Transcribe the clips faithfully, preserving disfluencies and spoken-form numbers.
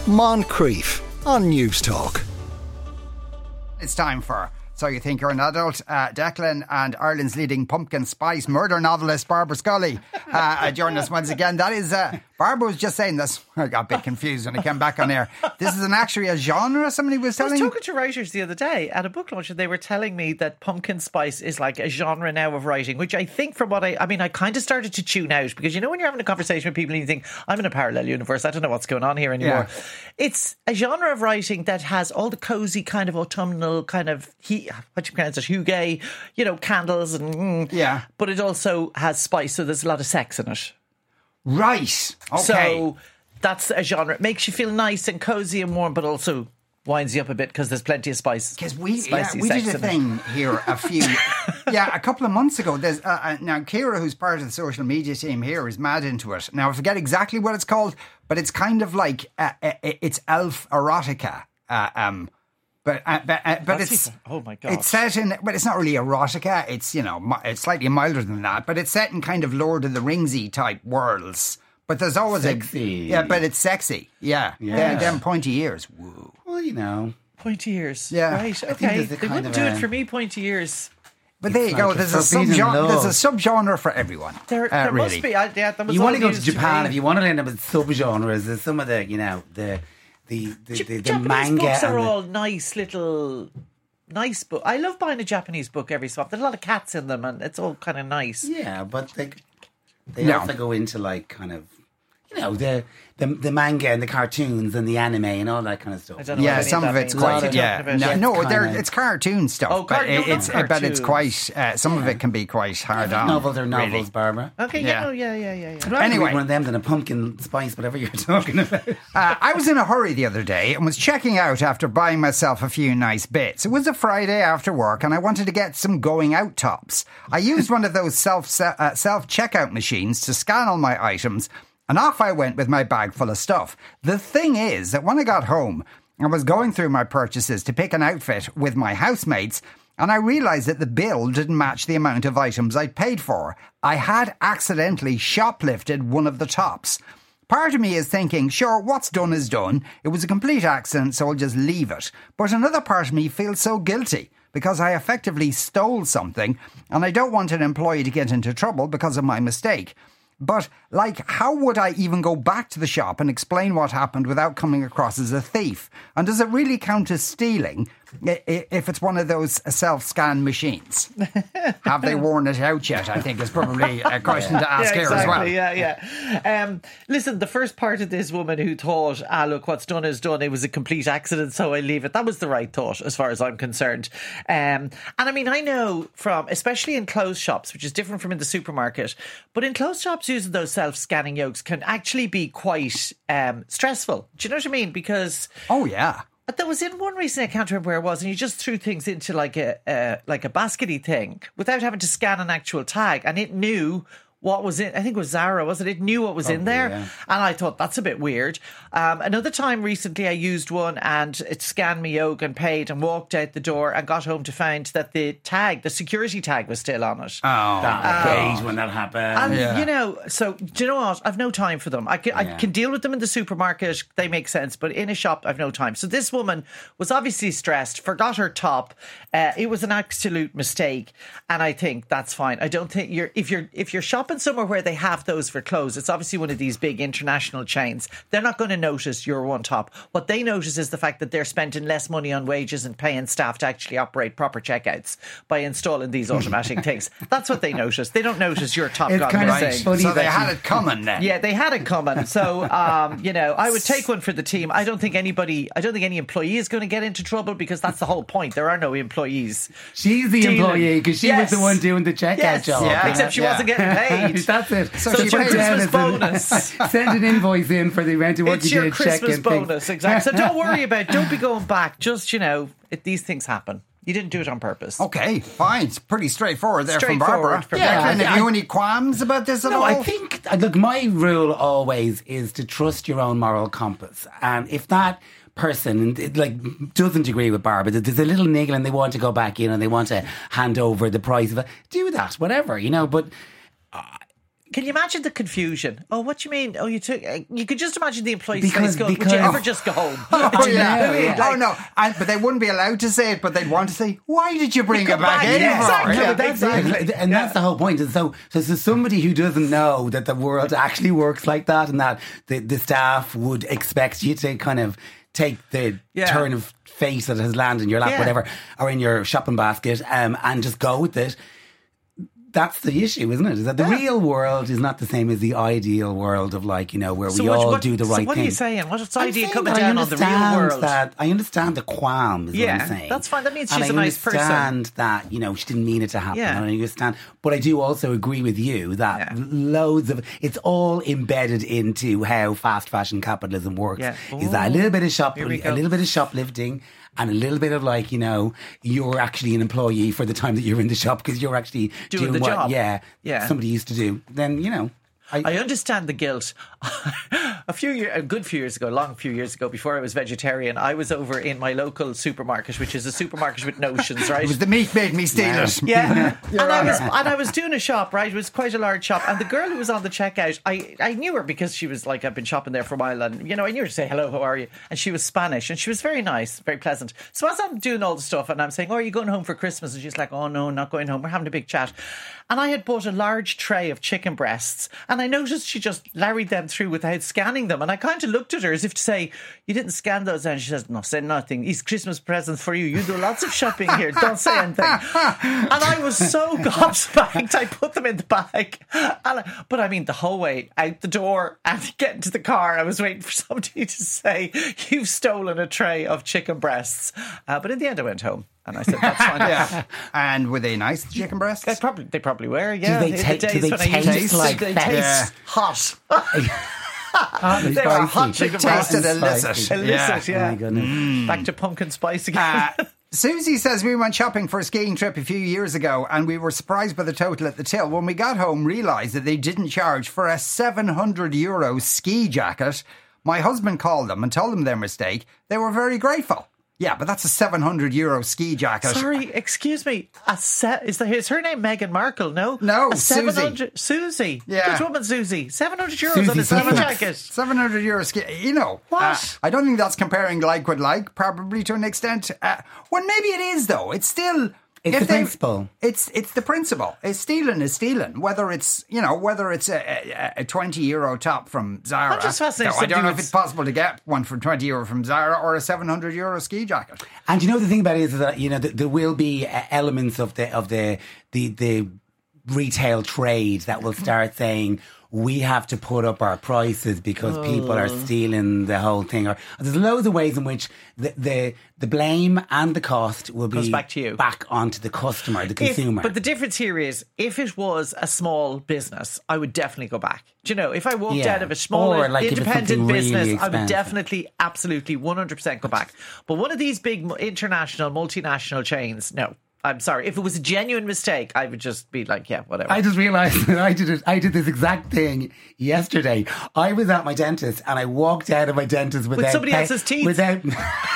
Moncrief on News Talk. It's time for So You Think You're an Adult. Uh, Declan and Ireland's leading pumpkin spice murder novelist Barbara Scully uh, join us once again. That is, uh, Barbara was just saying this. I got a bit confused when I came back on air. This is an actually a genre, somebody was telling I was talking to writers the other day at a book launch, and they were telling me that pumpkin spice is like a genre now of writing, which I think from what I, I mean, I kind of started to tune out, because you know when you're having a conversation with people and you think, I'm in a parallel universe, I don't know what's going on here anymore. Yeah. It's a genre of writing that has all the cosy kind of autumnal kind of, he, what you pronounce it, hygge, you know, candles and, mm, yeah. But it also has spice, so there's a lot of sex in it. Right. Okay. So that's a genre. It makes you feel nice and cozy and warm, but also winds you up a bit because there's plenty of spice. Because we, yeah, we did a thing here a few, yeah, a couple of months ago. There's uh, uh, now Ciara, who's part of the social media team here, is mad into it. Now I forget exactly what it's called, but it's kind of like uh, uh, it's elf erotica. Uh, um, but uh, but, uh, but it's even, oh my god, it's set in, but it's not really erotica. It's, you know, it's slightly milder than that, but it's set in kind of Lord of the Ringsy type worlds. But there's always sexy. a yeah, but it's sexy. Yeah, yeah. Them, them pointy ears. Woo. Well, you know, pointy ears. Yeah, right. Okay, they wouldn't do a, it for me. Pointy ears. But there you like go. a There's a subgenre. There's a subgenre for everyone. There, uh, there really. must be. I, yeah, that was you want to go to to Japan me. if you want to end up with subgenres. There's some of the, you know, the the the, the, the Japanese manga. books are and the, all nice little. Nice book. I love buying a Japanese book every so often. There's a lot of cats in them, and it's all kind of nice. Yeah, but they they No. also go into like kind of, you know, the the the manga and the cartoons and the anime and all that kind of stuff. I don't know Yeah, what any some of of that it's means. quite. What are you Yeah, talking no, about? no, It's they're, kinda- it's cartoon stuff. Oh, but car- no, it- it's not but it's cartoons. quite. Uh, some of it can be quite hard on. Novels are novels, really. Barbara. Okay, Yeah. yeah, oh, yeah, yeah, yeah, yeah. I'd rather Anyway. read one of them than a pumpkin spice, whatever you're talking about. Uh, I was in a hurry the other day and was checking out after buying myself a few nice bits. It was a Friday after work and I wanted to get some going out tops. I used one of those self uh, self checkout machines to scan all my items, and off I went with my bag full of stuff. The thing is that when I got home, I was going through my purchases to pick an outfit with my housemates, and I realised that the bill didn't match the amount of items I'd paid for. I had accidentally shoplifted one of the tops. Part of me is thinking, sure, what's done is done. It was a complete accident, so I'll just leave it. But another part of me feels so guilty because I effectively stole something, and I don't want an employee to get into trouble because of my mistake. But, like, how would I even go back to the shop and explain what happened without coming across as a thief? And does it really count as stealing if it's one of those self-scan machines? Have they worn it out yet? I think is probably a question to ask yeah, here exactly, as well. Yeah, yeah. Um, listen, the first part of this woman who thought, ah, look, what's done is done. It was a complete accident, so I leave it. That was the right thought, as far as I'm concerned. Um, and I mean, I know from, especially in clothes shops, which is different from in the supermarket, but in clothes shops, using those self-scanning yokes can actually be quite um, stressful. Do you know what I mean? Because Oh, yeah. But there was in one recently, I can't remember where it was, and you just threw things into like a uh, like a baskety thing without having to scan an actual tag, and it knew what was in. I think it was Zara, wasn't it? It knew what was in there, yeah. and I thought that's a bit weird. Um, another time recently, I used one and it scanned me yoke and paid and walked out the door and got home to find that the tag, the security tag, was still on it. Oh, That age when that happened. And, Yeah. you know, so, do you know what? I've no time for them. I can, I Yeah. can deal with them in the supermarket. They make sense. But in a shop, I've no time. So this woman was obviously stressed, forgot her top. Uh, it was an absolute mistake. And I think that's fine. I don't think you're, if you're, if you're shopping somewhere where they have those for clothes, it's obviously one of these big international chains. They're not going to notice your one top. What they notice is the fact that they're spending less money on wages and paying staff to actually operate proper checkouts by installing these automatic things. That's what they notice. They don't notice your top It's gone kind of missing. funny so they that had you- it coming then. Yeah, they had it coming. So, um, you know, I would take one for the team. I don't think anybody, I don't think any employee is going to get into trouble because that's the whole point. There are no employees. She's the Dealing. employee because she Yes. was the one doing the checkout Yes, job. Yeah. except she yeah. wasn't getting paid. That's it. So So she it's your paid put down Christmas as an- bonus. Send an invoice in for the amount of work It's you your did. check Christmas and things. bonus, exactly. So don't worry about it. Don't be going back. Just, you know, it, these things happen. You didn't do it on purpose. Okay, fine. It's pretty straightforward there from Straightforward Barbara. from Yeah, Declan, I- have you any qualms about this at No, all? I think, uh, look, my rule always is to trust your own moral compass. And if that person it, like doesn't agree with Barbara, that there's a little niggle and they want to go back in and they want to hand over the price of it, do that, whatever, you know. But uh, Can you imagine the confusion? Oh, what do you mean? Oh, you took. Uh, you could just imagine the employee's Because- face going, because- would you ever just go home? Oh, yeah. know, yeah. Oh, no. And, but they wouldn't be allowed to say it, but they'd want to say, why did you bring it come back, back, in yeah, for? exactly. No, but that's exactly. it. And that's the whole point. And so, so, so somebody who doesn't know that the world actually works like that and that the, the staff would expect you to kind of take the Yeah. turn of fate that has landed in your lap, Yeah. whatever, or in your shopping basket, um, and just go with it. That's the issue, isn't it? Is that the Yeah. real world is not the same as the ideal world of, like, you know, where So we what- all what- do the so right what thing. are you saying? What's the I'm idea saying coming that I down on the real understand world? That, I understand the qualms, is Yeah, what I'm saying. that's fine. That means And she's I a nice person. understand that, you know, she didn't mean it to happen. Yeah. And I understand. But I do also agree with you that Yeah. loads of, it's all embedded into how fast fashion capitalism works. Yeah. Is that a little bit of shop, Here we a go. little bit of shoplifting, and a little bit of, like, you know, you're actually an employee for the time that you're in the shop because you're actually Doing doing, the what, job. yeah, Yeah. somebody used to do. Then, you know. I understand the guilt. a few years, a good few years ago, long few years ago, before I was vegetarian, I was over in my local supermarket, which is a supermarket with notions, right? It was the meat made me steal it. Yeah, and I was and I was doing a shop, right? It was quite a large shop, and the girl who was on the checkout, I, I knew her because she was like, I've been shopping there for a while, and you know, I knew her to say hello, how are you? And she was Spanish, and she was very nice, very pleasant. So as I'm doing all the stuff, and I'm saying, oh, are you going home for Christmas? And she's like, oh no, not going home. We're having a big chat. And I had bought a large tray of chicken breasts, and I noticed she just larried them through without scanning them. And I kind of looked at her as if to say, you didn't scan those. And she says, no, say nothing. These Christmas presents for you. You do lots of shopping here. Don't say anything. And I was so gobsmacked. I put them in the bag. And I, but I mean, the whole way out the door and getting to the car, I was waiting for somebody to say, you've stolen a tray of chicken breasts. Uh, but in the end, I went home. And I said, that's fine. Yeah. And were they nice, the chicken breasts? They probably, they probably were, yeah. they In the ta- do days they when I used to- taste like they that? taste Yeah. hot. They They were hot chicken breasts. Tasted Spicy. illicit. Illicit, yeah. Oh my goodness. Back to pumpkin spice again. Uh, Susie says we went shopping for a skiing trip a few years ago and we were surprised by the total at the till. When we got home, realised that they didn't charge for a seven hundred euro ski jacket. My husband called them and told them their mistake. They were very grateful. Yeah, but that's a seven hundred euro ski jacket. Sorry, excuse me. A se- is, the, is her name Meghan Markle? No, No, a Susie. seven hundred Susie. Yeah. Which woman, Susie? Seven hundred euros Susie on a ski Sussex. jacket. seven hundred euro ski. You know. What? uh, I don't think that's comparing like with like, probably to an extent. Uh, well, maybe it is, though. It's still... It's if the they- principle. It's it's the principle. It's stealing is stealing. Whether it's you know whether it's a, a, a twenty euro top from Zara. I'm just fascinated No, I don't somebody know if would- it's possible to get one for twenty euro from Zara or a seven hundred euro ski jacket. And you know the thing about it is that, you know, th- there will be uh, elements of the of the the the retail trade that will start saying we have to put up our prices because people are stealing the whole thing. Or there's loads of ways in which the the, the blame and the cost will be Goes back to you. back onto the customer, the If- consumer. but the difference here is, if it was a small business, I would definitely go back. Do you know, if I walked Yeah. out of a small Or, like, if it's independent something really business, I would expensive. definitely, absolutely, one hundred percent go back. But one of these big mu- international, multinational chains, no. I'm sorry. If it was a genuine mistake, I would just be like, yeah, whatever. I just realised that I did it. I did this exact thing yesterday. I was at my dentist and I walked out of my dentist without somebody pay- else's teeth. Without.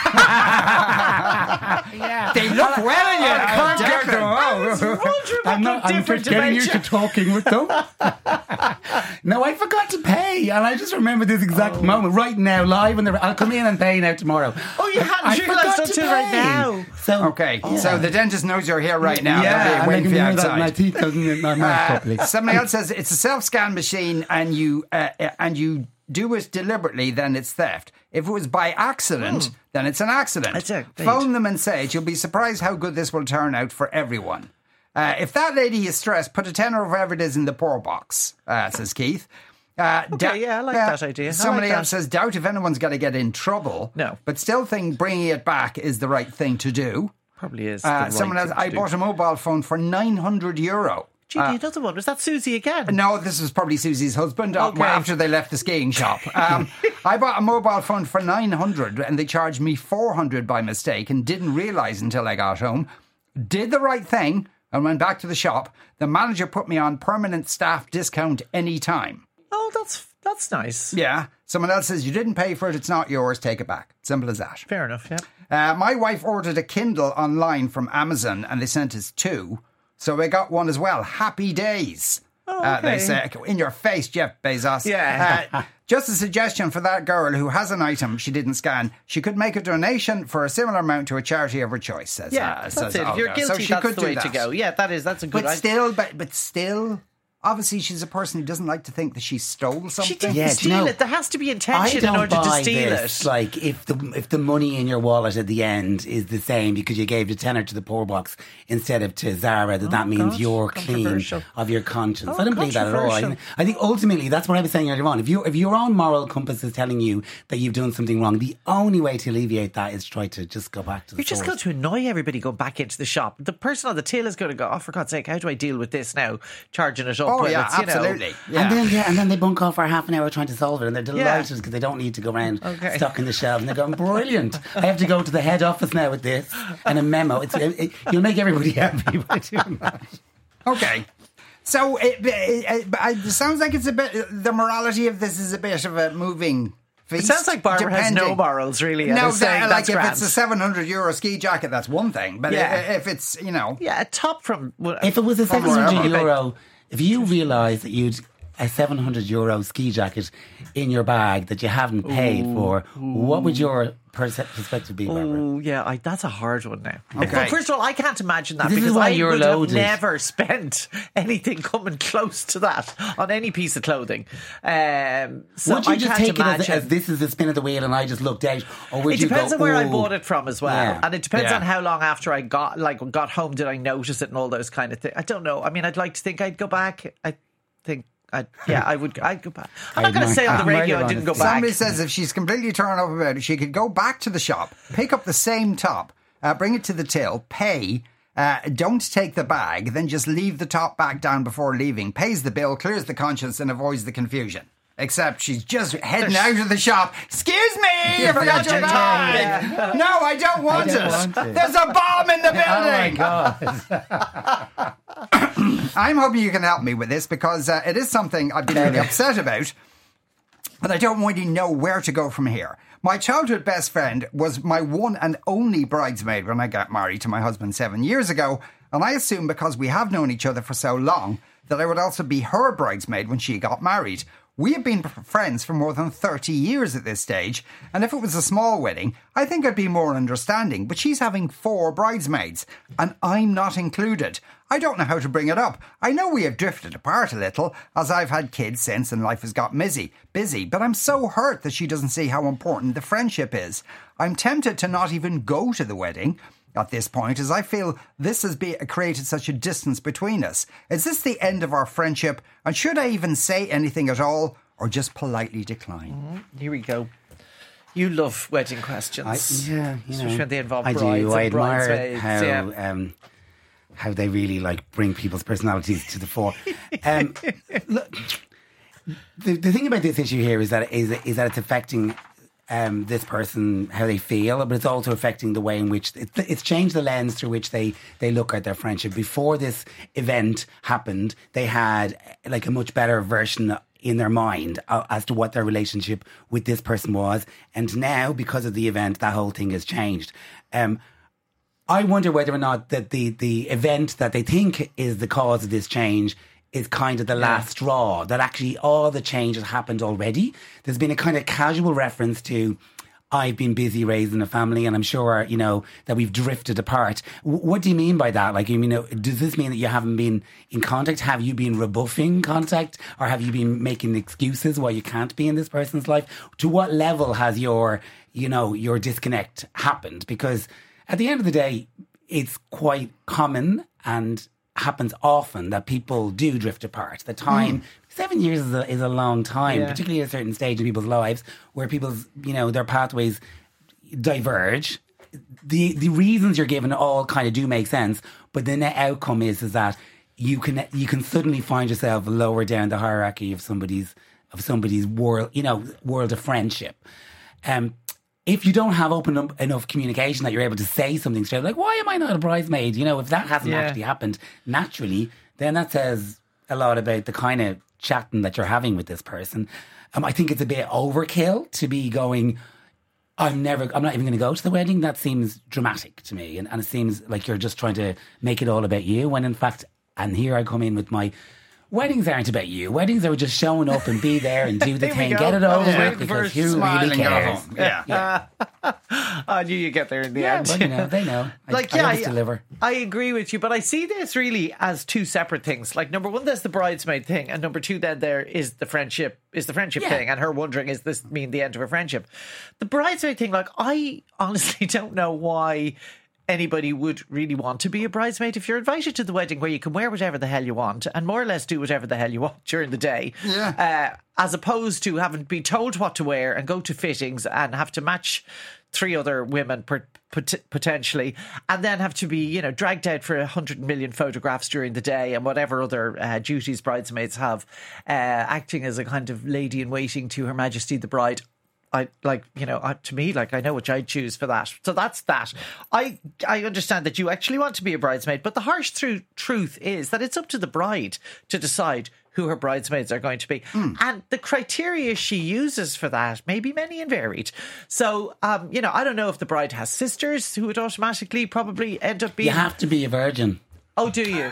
yeah, They look well in you. I can't get Declan. them. was Oh. wondering I'm what not. I'm different just getting about used you. to talking with them. No, I forgot to pay, and I just remember this exact Oh. moment right now, live. And I'll come in and pay now tomorrow. Oh, you hadn't I realised forgot to until right pay. now. So Okay, so the dentist knows you're here right now. yeah, They'll and be they waiting can for you hear that outside. my teeth doesn't in my mouth properly. Uh, somebody else says it's a self-scan machine and you uh, uh, and you do it deliberately, then it's theft. If it was by accident, then it's an accident. That's it, right. Phone them and say it. You'll be surprised how good this will turn out for everyone. Uh, if that lady is stressed, put a tenner of whatever it is in the poor box, uh, says Keith. Uh, Okay, yeah, I like that idea. I Somebody like else that. says, doubt if anyone's going to get in trouble. No. But still think bringing it back is the right thing to do. Probably is. the Uh, right someone else, thing to I do. bought a mobile phone for nine hundred euro. Gee, another one. Was that Susie again? No, this was probably Susie's husband uh, Okay. after they left the skiing shop. Um, I bought a mobile phone for nine hundred and they charged me four hundred by mistake and didn't realise until I got home. Did the right thing and went back to the shop. The manager put me on permanent staff discount anytime. Oh, that's that's nice. Yeah. Someone else says, you didn't pay for it, it's not yours, take it back. Simple as that. Fair enough, yeah. Uh, my wife ordered a Kindle online from Amazon and they sent us two. So I got one as well. Happy days. Oh, Uh, they okay. say, in your face, Jeff Bezos. Yeah. Uh, just a suggestion for that girl who has an item she didn't scan. She could make a donation for a similar amount to a charity of her choice, says Yeah, uh, that's says it. If you're Olga. guilty, so she that's could the do way to that. go. Yeah, that is. That's a good But idea. still, but, but still, obviously she's a person who doesn't like to think that she stole something. She didn't Yeah, do you steal know, it. There has to be I intention don't in order to buy steal this. it. Like if the if the money in your wallet at the end is the same because you gave the tenner to the poor box instead of to Zara, that that means God, you're clean controversial. of your conscience. Oh, I don't believe that at all. I, controversial. I think ultimately that's what I was saying earlier on. If you if your own moral compass is telling you that you've done something wrong, the only way to alleviate that is try to just go back to the You're just source. going to annoy everybody going back into the shop. The person on the till is going to go, oh, for God's sake, how do I deal with this now? Charging it up. Oh, when yeah, it's, you know- absolutely. Yeah. And then yeah, and then they bunk off for half an hour trying to solve it, and they're delighted because they don't need to go around Okay. stocking the shelves. And they're going, brilliant! I have to go to the head office now with this and a memo. It's it, it, you'll make everybody happy by doing that. Okay. So it, it, it, it sounds like it's a bit, the morality of this is a bit of a moving feast. It sounds like Barbara has no depending- morals, really. and No, is saying that, that's like if grand. it's a seven hundred euro ski jacket, that's one thing. But Yeah. i- if it's, you know, Yeah, a top from... well, If it was a From seven hundred wherever. euro, if you realise that you'd a seven hundred euro ski jacket in your bag that you haven't paid for, what would your perce- perspective be, Barbara? Oh, yeah, I, that's a hard one now. Okay. Well, first of all, I can't imagine that This is because why I you're would loaded. have never spent anything coming close to that on any piece of clothing. Um, so would you I just can't take it imagine. as, as this is the spin of the wheel and I just looked out? Or would It you depends go, on where I "Ooh." bought it from as well, Yeah. and it depends Yeah. on how long after I got like got home did I notice it and all those kind of things. I don't know. I mean, I'd like to think I'd go back. I think, I yeah, I would. I'd go back. I'm not I'd going to mind- say on the I'm radio right I didn't on go it. back. somebody says if she's completely turned up about it, she could go back to the shop, pick up the same top, uh, bring it to the till, pay, uh, don't take the bag, then just leave the top back down before leaving, pays the bill, clears the conscience and avoids the confusion. Except she's just heading out of the shop. Excuse me, I forgot your bag. No, I don't want, don't it. want it. There's a bomb in the Oh my building. God. I'm hoping you can help me with this because uh, it is something I've been really upset about, but I don't really know where to go from here. My childhood best friend was my one and only bridesmaid when I got married to my husband seven years ago, and I assume because we have known each other for so long that I would also be her bridesmaid when she got married. We have been friends for more than thirty years at this stage, and if it was a small wedding, I think I'd be more understanding, but she's having four bridesmaids, and I'm not included. I don't know how to bring it up. I know we have drifted apart a little, as I've had kids since and life has got busy, busy, but I'm so hurt that she doesn't see how important the friendship is. I'm tempted to not even go to the wedding at this point, as I feel this has be, created such a distance between us. Is this the end of our friendship? And should I even say anything at all, or just politely decline? Here we go. You love wedding questions. I, yeah, you know, Especially when they involve I brides do. I and admire bridesmaids, how yeah. um, how they really like bring people's personalities to the fore. Um, look, the, the thing about this issue here is that is is that it's affecting um, this person how they feel, but it's also affecting the way in which it, it's changed the lens through which they they look at their friendship. Before this event happened, they had like a much better version in their mind uh, as to what their relationship with this person was, and now because of the event, that whole thing has changed. Um, I wonder whether or not that the the event that they think is the cause of this change is kind of the last straw, that actually all the change has happened already. There's been a kind of casual reference to, I've been busy raising a family and I'm sure, you know, that we've drifted apart. W- what do you mean by that? Like, you know, does this mean that you haven't been in contact? Have you been rebuffing contact? Or have you been making excuses why you can't be in this person's life? To what level has your, you know, your disconnect happened? Because at the end of the day, it's quite common and happens often that people do drift apart. The time, mm. seven years is a, is a long time, yeah. particularly at a certain stage in people's lives where people's, you know, their pathways diverge. The the reasons you're given all kind of do make sense, but the net outcome is is that you can you can suddenly find yourself lower down the hierarchy of somebody's of somebody's world, you know, world of friendship. Um, if you don't have open up enough communication that you're able to say something straight, like, why am I not a bridesmaid? You know, if that hasn't yeah. actually happened naturally, then that says a lot about the kind of chatting that you're having with this person. Um, I think it's a bit overkill to be going, I'm never, I'm not even going to go to the wedding. That seems dramatic to me. And, and it seems like you're just trying to make it all about you when in fact, and here I come in with my weddings aren't about you. Weddings are just showing up and be there and do the Here we thing, go. get it over Yeah. with, because First who really smiling cares? over. Yeah. yeah. I knew you'd get there in the Yeah, end. well, you know, they know. I, Like, I yeah, always I, deliver. I agree with you, but I see this really as two separate things. Like, number one, there's the bridesmaid thing, and number two, then there is the friendship, is the friendship Yeah. thing, and her wondering, is this mean the end of a friendship? The bridesmaid thing, like, I honestly don't know why anybody would really want to be a bridesmaid. If you're invited to the wedding where you can wear whatever the hell you want and more or less do whatever the hell you want during the day, Yeah. uh, as opposed to having to be told what to wear and go to fittings and have to match three other women per, pot- potentially, and then have to be, you know, dragged out for a hundred million photographs during the day and whatever other uh, duties bridesmaids have, uh, acting as a kind of lady in waiting to Her Majesty the Bride. I like, you know, uh, to me, like, I know which I'd choose for that. So that's that. I I understand that you actually want to be a bridesmaid, but the harsh tru- truth is that it's up to the bride to decide who her bridesmaids are going to be. Mm. And the criteria she uses for that may be many and varied. So, um, you know, I don't know if the bride has sisters who would automatically probably end up being... You have to be a virgin. Oh, do you?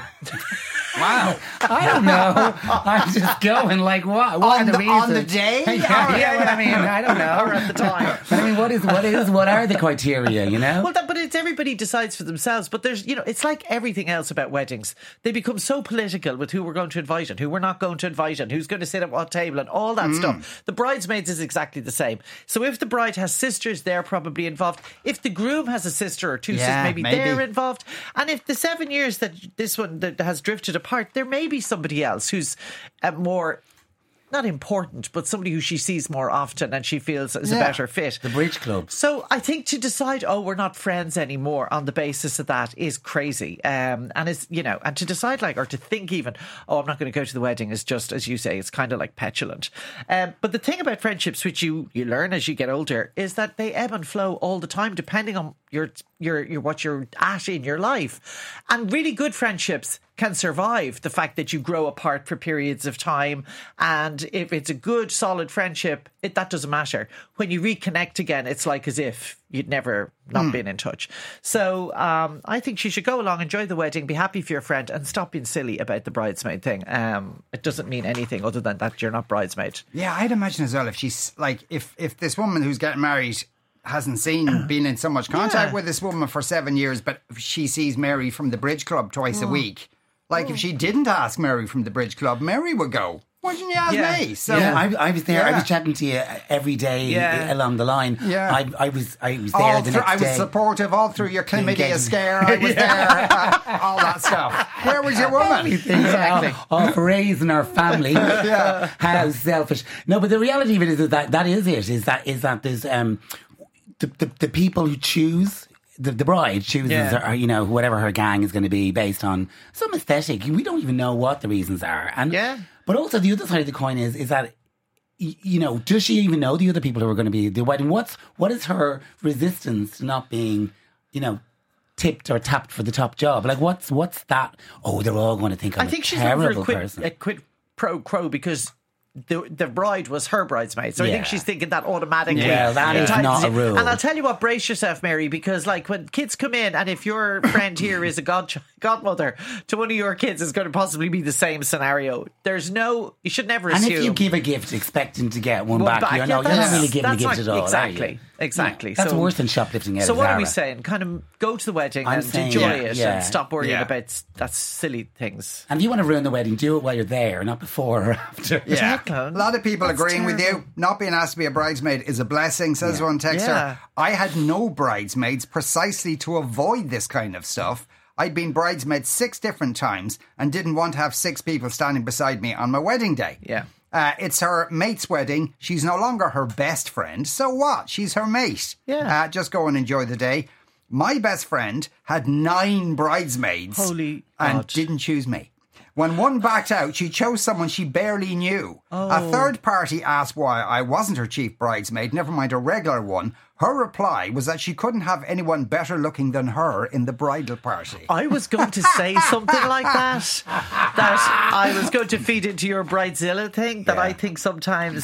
Wow. I don't know. I'm just going like, what? What On are the, the- on reasons? the day? yeah, Oh, yeah, well, I mean, I don't know. Or at the time. But I mean, what is what is what are the criteria? You know. Well, that, but it's everybody decides for themselves. But there's, you know, it's like everything else about weddings. They become so political with who we're going to invite and who we're not going to invite and who's going to sit at what table and all that stuff. The bridesmaids is exactly the same. So if the bride has sisters, they're probably involved. If the groom has a sister or two Yeah, sisters, maybe, maybe. they're involved. And if the seven years that this one that has drifted apart, there may be somebody else who's uh, more... not important, but somebody who she sees more often and she feels is a Yeah. better fit. The bridge club. So I think to decide, oh, we're not friends anymore on the basis of that is crazy. Um, and it's, you know, and to decide like, or to think even, oh, I'm not going to go to the wedding is just, as you say, it's kind of like petulant. Um, but the thing about friendships, which you, you learn as you get older, is that they ebb and flow all the time, depending on your, your, your, what you're at in your life. And really good friendships can survive the fact that you grow apart for periods of time. And if it's a good, solid friendship, it, that doesn't matter. When you reconnect again, it's like as if you'd never not been in touch. So um, I think she should go along, enjoy the wedding, be happy for your friend, and stop being silly about the bridesmaid thing. Um, it doesn't mean anything other than that you're not bridesmaid. Yeah, I'd imagine as well if she's like, if if this woman who's getting married hasn't seen, been in so much contact Yeah. with this woman for seven years, but she sees Mary from the Bridge Club twice a week. Like, if she didn't ask Mary from the Bridge Club, Mary would go, why didn't you ask Yeah. me? So, Yeah, I, I was there. I Yeah. was chatting to you every day Yeah. along the line. Yeah. I, I was. I was there all the through, next I was day. supportive all through your chlamydia Engagement. scare. I was there, uh, all that stuff. Where was your woman? Exactly. All, all for raising our family. Yeah. How selfish. No, but the reality of it is that that is it. Is that is that there's um the the, the people who choose. The, the bride chooses, Yeah. her, you know, whatever her gang is going to be based on some aesthetic. We don't even know what the reasons are. And Yeah. But also the other side of the coin is is that y- you know, does she even know the other people who are going to be at the wedding? What's what is her resistance to not being, you know, tipped or tapped for the top job? Like, what's what's that? Oh, they're all going to think I'm I think a she's looking for terrible a quid, person. a quid pro quo because the the bride was her bridesmaid. So I think Yeah. she's thinking that automatically. Yeah, that is entitles not a you. rule. And I'll tell you what, brace yourself, Mary, because like when kids come in and if your friend here is a god godmother to one of your kids, is going to possibly be the same scenario. There's no, you should never and assume. if you give a gift expecting to get one, One back, back, you're, yeah, no, you're not that's- really giving a that's gift like- at all. are exactly, you? exactly. That's So- worse than shoplifting out So of what are we Zara. saying? Kind of go to the wedding I'm and saying, enjoy yeah, it yeah. and stop worrying Yeah. about s- that silly things. And if you want to ruin the wedding, do it while you're there, not before or after. Yeah. Declan, A lot of people that's agreeing with terrible. you. Not being asked to be a bridesmaid is a blessing, says one texter. Yeah. I had no bridesmaids precisely to avoid this kind of stuff. I'd been bridesmaid six different times and didn't want to have six people standing beside me on my wedding day. Yeah. Uh, it's her mate's wedding. She's no longer her best friend. So what? She's her mate. Yeah. Uh, just go and enjoy the day. My best friend had nine bridesmaids Holy and God. didn't choose me. When one backed out, she chose someone she barely knew. Oh. A third party asked why I wasn't her chief bridesmaid, never mind a regular one. Her reply was that she couldn't have anyone better looking than her in the bridal party. I was going to say something like that. That I was going to feed into your bridezilla thing. That Yeah. I think sometimes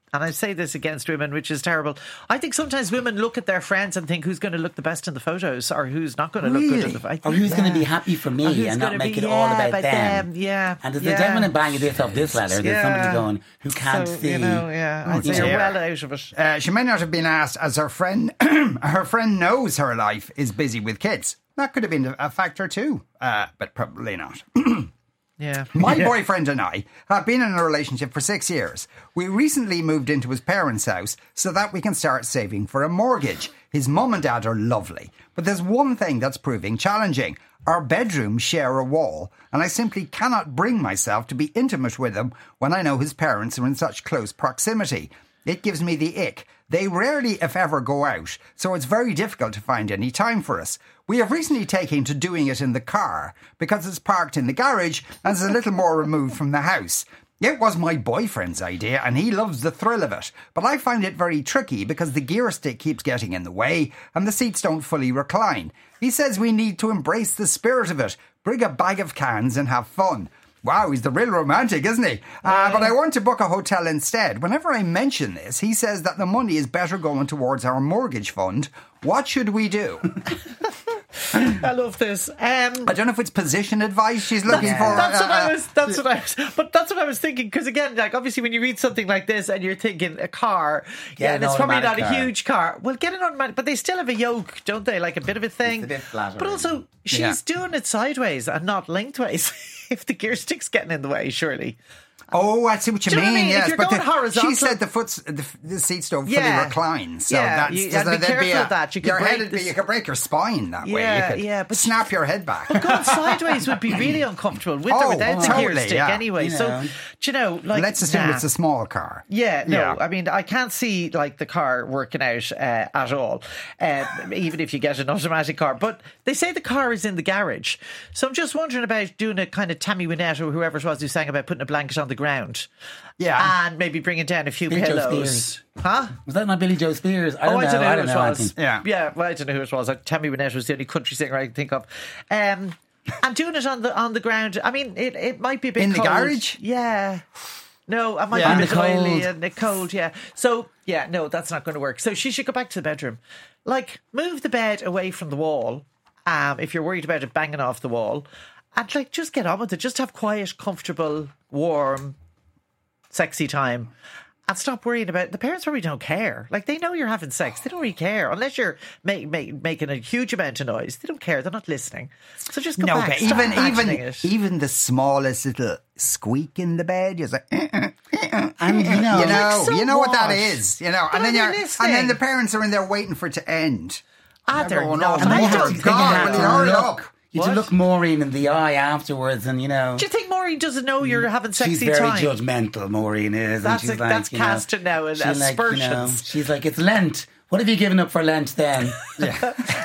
and I say this against women, which is terrible. I think sometimes women look at their friends and think who's going to look the best in the photos or who's not going to look good in the photos. Or who's yeah. going to be happy for me who's and not make be, it yeah, all about, about them. them. Yeah. And there's yeah. a definite bang of this off this letter. There's yeah. somebody going who can't so, see. You know, yeah. I'd say dear. you're well out of it. Uh, she may not have been asked as her friend, her friend knows her life is busy with kids. That could have been a factor too, uh, but probably not. Yeah. My yeah. boyfriend and I have been in a relationship for six years. We recently moved into his parents' house so that we can start saving for a mortgage. His mum and dad are lovely, but there's one thing that's proving challenging. Our bedrooms share a wall, and I simply cannot bring myself to be intimate with him when I know his parents are in such close proximity. It gives me the ick. They rarely, if ever, go out, so it's very difficult to find any time for us. We have recently taken to doing it in the car because it's parked in the garage and is a little more removed from the house. It was my boyfriend's idea and he loves the thrill of it, but I find it very tricky because the gear stick keeps getting in the way and the seats don't fully recline. He says we need to embrace the spirit of it, bring a bag of cans and have fun. Wow, he's the real romantic, isn't he? Uh, but I want to book a hotel instead. Whenever I mention this, he says that the money is better going towards our mortgage fund. What should we do? I love this. Um, I don't know if it's position advice she's looking for. That's uh, what I uh, was. That's what I was. But that's what I was thinking. Because again, like obviously, when you read something like this and you're thinking a car, Get yeah, an and it's probably not automatic a car. huge car. Well, get an automatic, but they still have a yoke, don't they? Like a bit of a thing. It's a bit flatter. But also, she's Yeah. doing it sideways and not lengthways. If the gear stick's getting in the way, surely. Oh, I see what you Do you know mean. what I mean? If Yes, you're but going the, horizontal- she said the foot's the, the seats don't fully Yeah. recline, so Yeah, that's you- so and be there'd careful a, of that. You could your break head would be, this- you could break your spine that way. Yeah, You could yeah, but- snap your head back. Going sideways would be really uncomfortable with Oh, or without the gear totally, stick yeah. anyway. You So, know. do you know, like Let's assume nah. it's a small car. Yeah, no, Yeah. I mean, I can't see like the car working out uh, at all, uh, even if you get an automatic car. But they say the car is in the garage. So I'm just wondering about doing a kind of Tammy Wynette or whoever it was who sang about putting a blanket on the ground. Yeah. And maybe bringing down a few Billy Joe pillows. Spears. Huh? Was that not Billy Joe Spears? I don't oh, know. I don't know I who don't it know. was. anything. Yeah. yeah, well, I don't know who it was. Like, Tammy Wynette was the only country singer I can think of. Um, and doing it on the on the ground. I mean, it, it might be a bit In the cold. garage? Yeah. No, I might Yeah. be a And bit the oily cold. and the cold. Yeah. So yeah, no, that's not going to work. So she should go back to the bedroom. Like, move the bed away from the wall. Um, if you're worried about it banging off the wall, and like just get on with it. Just have quiet, comfortable, warm, sexy time. And stop worrying about it. The parents probably don't care. Like, they know you're having sex. They don't really care. Unless you're make, make, making a huge amount of noise. They don't care. They're not listening. So just go No, back. but Stop even imagining even it. even the smallest little squeak in the bed, you're like, eh, eh, eh, eh, And you know, you know, Like, so you know what that what? is, you know, But and then are you're, they and then listening? the parents are in there waiting for it to end. Ah, They're they're going, not. oh, And I you my have don't to think God, that. will you to hurry look- up? You have to What? look Maureen in the eye afterwards, and you know. Do you think Maureen doesn't know you're having sexy She's very time? judgmental, Maureen is. That's and she's a- like, that's you know, casting now as she's like, you know, aspersions. she's like, it's Lent. What have you given up for Lent then? Not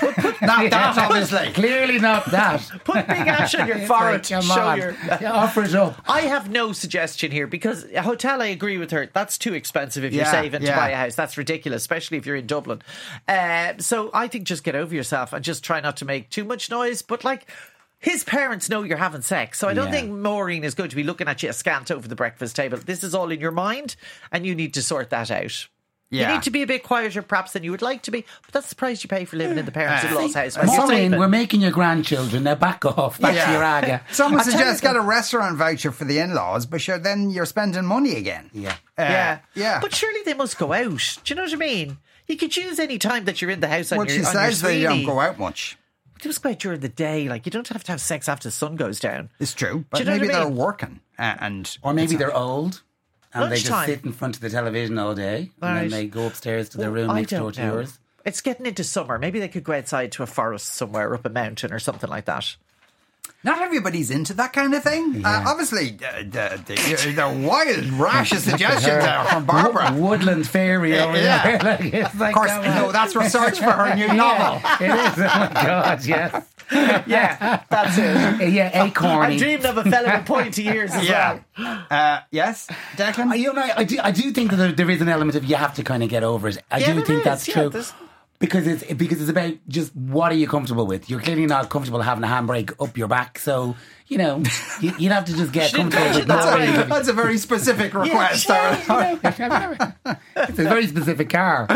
that, obviously. Clearly not that. Put big ash on your It's forehead. like, come show on. your. Yeah, offer it up. I have no suggestion here because a hotel, I agree with her. That's too expensive if you're Yeah, saving to yeah. buy a house. That's ridiculous, especially if you're in Dublin. Uh, so I think just get over yourself and just try not to make too much noise. But like, his parents know you're having sex. So I don't Yeah. think Maureen is going to be looking at you askant over the breakfast table. This is all in your mind and you need to sort that out. Yeah. You need to be a bit quieter perhaps than you would like to be, but that's the price you pay for living in the parents' in-laws house. when you're Maureen, saving. we're making your grandchildren. Now back off. Back Yeah. to your aga. Someone I'll tell suggests you- get a restaurant voucher for the in-laws, but sure, then you're spending money again. Yeah. Uh, Yeah. yeah. But surely they must go out. Do you know what I mean? You could choose any time that you're in the house on well, your she on says your they don't Sweeney. go out much. Just go out during the day. Like, you don't have to have sex after the sun goes down. It's true, but you know maybe what I they're mean? working uh, and Or maybe they're old and they just Lunchtime. sit in front of the television all day and Right. then they go upstairs to their room I next door don't to know. yours. It's getting into summer. Maybe they could go outside to a forest somewhere, up a mountain or something like that. Not everybody's into that kind of thing. Uh, obviously, uh, the, the, the wild rash of suggestions there from Barbara. Wo- Woodland fairy over Yeah. there. Like, it's like, Of course, come on. no, that's research for her new novel. Yeah, it is. Oh my God, yes. Yeah, that's it. Yeah, I'm acorny. dreaming of a fella with pointy ears as Yeah. well. Uh, yes, Declan? I, you know, I do, I do think that there, there is an element of you have to kind of get over it. I Yeah, do there think is. that's Yeah, true. there's- Because it's because it's about just what are you comfortable with. You're clearly not comfortable having a handbrake up your back, so you know you, you'd have to just get comfortable with That's not a, really- that's a very specific request. Yeah, you know, it's a very specific car.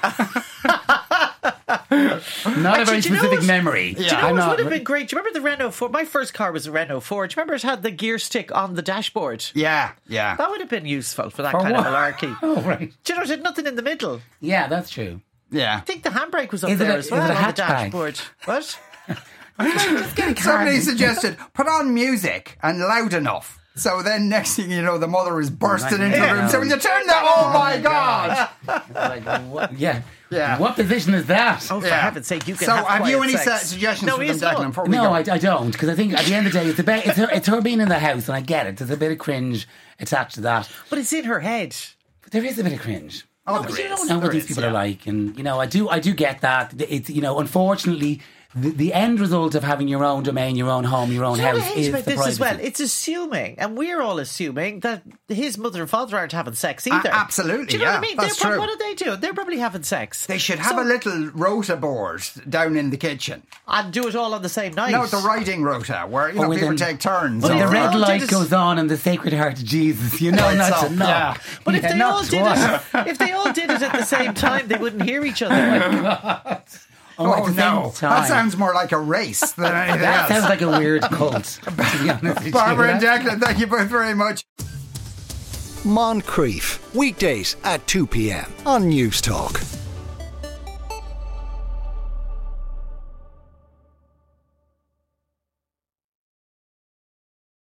Not a very Actually, do you know specific what- memory. Do you know I'm what not- would have been great? Do you remember the Renault four? My first car was a Renault four. Do you remember it had the gear stick on the dashboard? Yeah, yeah. That would have been useful for that For kind what? of malarkey. Oh, right. Do you know, it had nothing in the middle. Yeah, that's true. Yeah. I think the handbrake was up Is it there a- as is well it a on the hatchback? dashboard. What? Somebody suggested put on music and loud enough. So then next thing you know, the mother is bursting into the room. So when you turn that, oh my God. Like, what? Yeah. Yeah. What position is that? Oh, for Yeah. heaven's sake, you can So have have you quiet any sex. su- suggestions No, for he them, has not. Declan, before we No, go? I, I don't, because I think at the end of the day, it's about it's her, it's her being in the house, and I get it. There's a bit of cringe attached to that, But it's in her head. but there is a bit of cringe. Oh, No, there but you is. don't know what There these is, people yeah. are like, and you know, I do, I do get that. It's you know, unfortunately, the, the end result of having your own domain, your own home, your own Do you know what house I hate is about the this privacy. as well? It's assuming, and we're all assuming, that his mother and father aren't having sex A- either. absolutely, Do you know what yeah, I mean? that's They're prob- true. What are they doing? They're probably having sex. They should have So- a little rota board down in the kitchen. and do it all on the same night. No, the writing rota, where you Oh, know when people then- take turns. When But the if they red all light did it- goes on in the Sacred Heart of Jesus, you know Right, not so, to know. yeah. But if Yeah, they not all did twice. it, if they all did it at the same time, they wouldn't hear each other. Oh, at Oh the no, same that time. sounds more like a race than anything That else. sounds like a weird cult, to be honest with you. Barbara and Declan, thank you both very much. Moncrief, weekdays at two p.m. on News Talk.